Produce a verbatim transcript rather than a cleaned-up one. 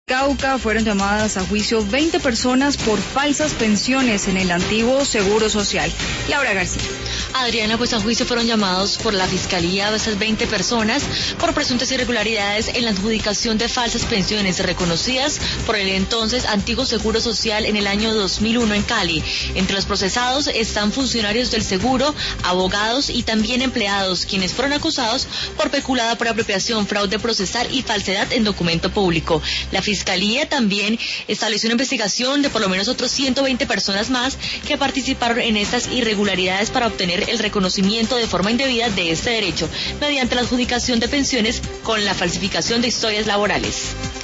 Cauca fueron llamadas a juicio veinte personas por falsas pensiones en el antiguo Seguro Social. Laura García. Adriana, pues a juicio fueron llamados por la Fiscalía a esas veinte personas por presuntas irregularidades en la adjudicación de falsas pensiones reconocidas por el entonces antiguo Seguro Social en el año dos mil uno en Cali. Entre los procesados están funcionarios del seguro, abogados y también empleados, quienes fueron acusados por peculada por apropiación, fraude procesal y falsedad en documento público. La Fiscalía también estableció una investigación de por lo menos otros ciento veinte personas más que participaron en estas irregularidades para obtener el reconocimiento de forma indebida de este derecho mediante la adjudicación de pensiones con la falsificación de historias laborales.